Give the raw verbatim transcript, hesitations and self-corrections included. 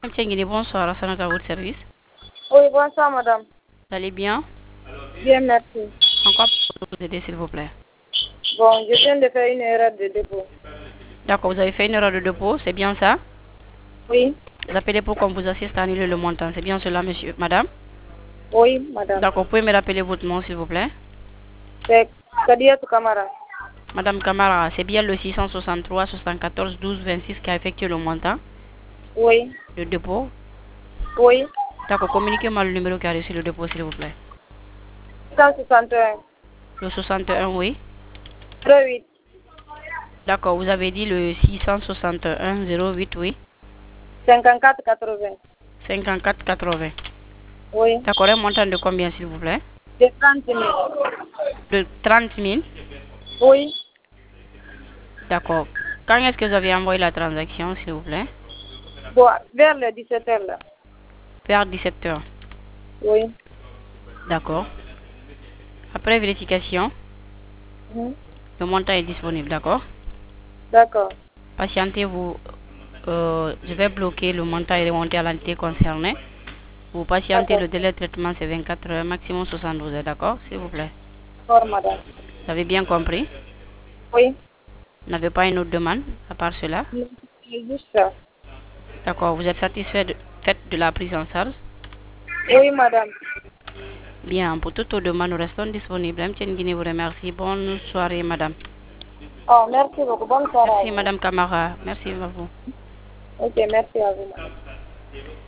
Tienguini, bonsoir, Assanata à votre service. Oui, bonsoir madame. Vous allez bien? Bien, merci. Encore pour vous aider, s'il vous plaît. Bon, je viens de faire une erreur de dépôt. D'accord, vous avez fait une erreur de dépôt, c'est bien ça? Oui. Vous appelez pour qu'on vous assiste à annuler le montant, c'est bien cela, monsieur, madame? Oui, madame. D'accord, vous pouvez me rappeler votre nom, s'il vous plaît? C'est Kadiatou Kamara. Madame Camara, c'est bien le six cent soixante-trois soixante-quatorze douze vingt-six qui a effectué le montant? Oui. Le dépôt? Oui. D'accord, communiquez-moi le numéro qui a reçu le dépôt, s'il vous plaît. cent soixante et un. Le soixante et un, oui. zéro huit. D'accord, vous avez dit le six cent soixante et un zéro huit, oui. cinquante-quatre quatre-vingts. cinquante-quatre quatre-vingts. Oui. D'accord, un montant de combien, s'il vous plaît? De trente mille. De trente mille? Oui. D'accord. Quand est-ce que vous avez envoyé la transaction, s'il vous plaît? Bon, vers les dix-sept heures là. Vers dix-sept heures. Oui. D'accord. Après vérification, Mhm. le montant est disponible, d'accord? D'accord. Patientez-vous. Euh, je vais bloquer le montant et remonter à l'entité concernée. Vous patientez, D'accord. le délai de traitement c'est vingt-quatre heures, maximum soixante-douze heures, d'accord? S'il vous plaît. D'accord, madame. Vous avez bien compris? Oui. Vous n'avez pas une autre demande à part cela? Non, c'est juste ça. D'accord. Vous êtes satisfait de, fait de la prise en charge? Oui, madame. Bien. Pour toutes vos demandes, nous restons disponibles. M. Guinée vous remercie. Bonne soirée, madame. Oh, merci beaucoup. Bonne soirée à Merci, vous. madame Camara. Merci à vous. Ok, merci à vous, madame.